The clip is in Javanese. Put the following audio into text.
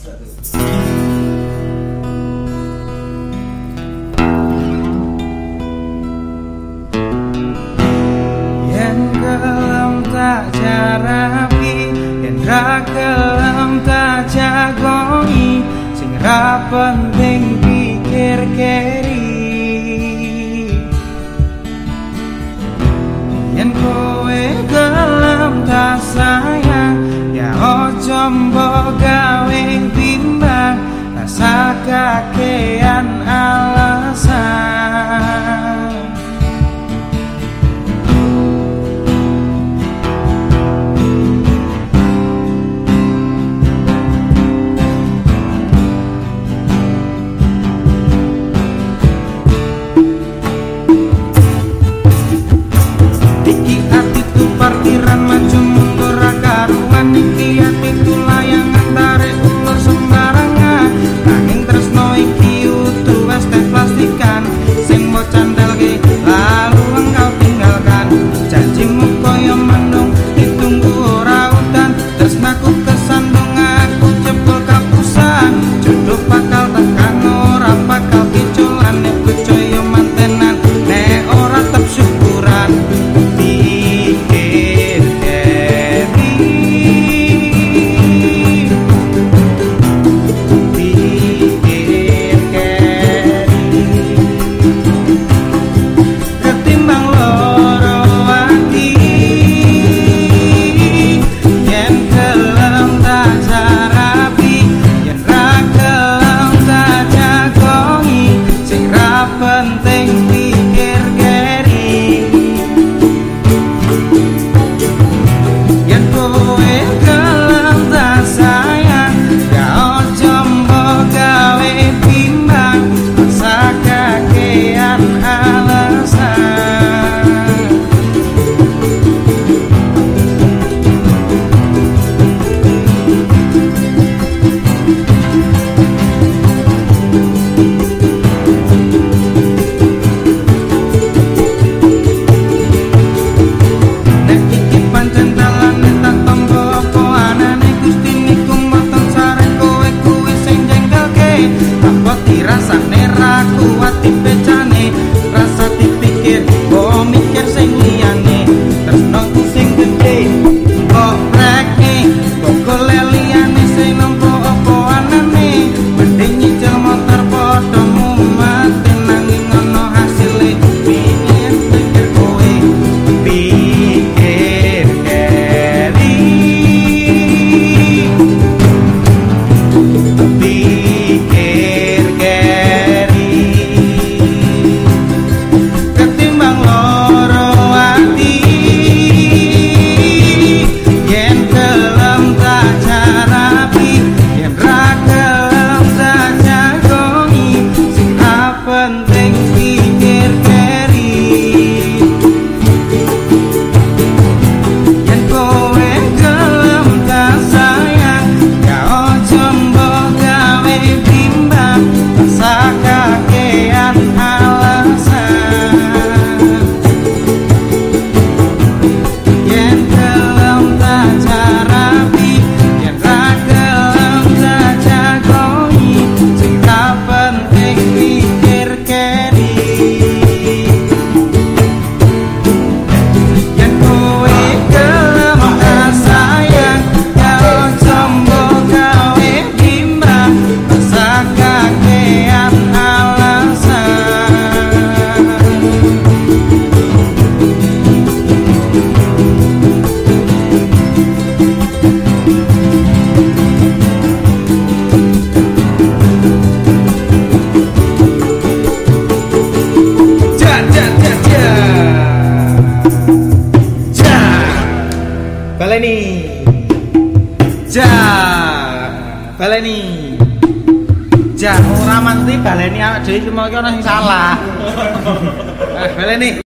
Yen gelem tak jarapi, yen ra gelem tak jagongi, sing ra penting pikir keri. Yen kowe gelem tak sayang, ya ojo mbok gawe bimbang, rasa kakean alasan. Iki atiku parkiran maju mundur karuan, iki atiku layangan tarik ulur sembarangan. Nanging tresno iki utuh wes teh plastikan, sing mau candalke lalu engkau tinggalkan. Janjimu koyo mendung ditunggu ora udan, tresnaku kesandung aku jebol kapusan. Jodoh bakal tekan ora bakal piculan, nek bojo mantenan nek ora tetep syukuran. Rasane ra kuat dipecane, rasa dipikir kok mikir sing liyane. Tresnoku sing gedhe kok reke, kok golek liyane sing nampa apa anane. Mending nyicil motor padha mumet, nanging ono hasile pingin pikir kowe pikir keri. Baleni baleni ora mati baleni awake dhewe cuma iki ana sing salah. Baleni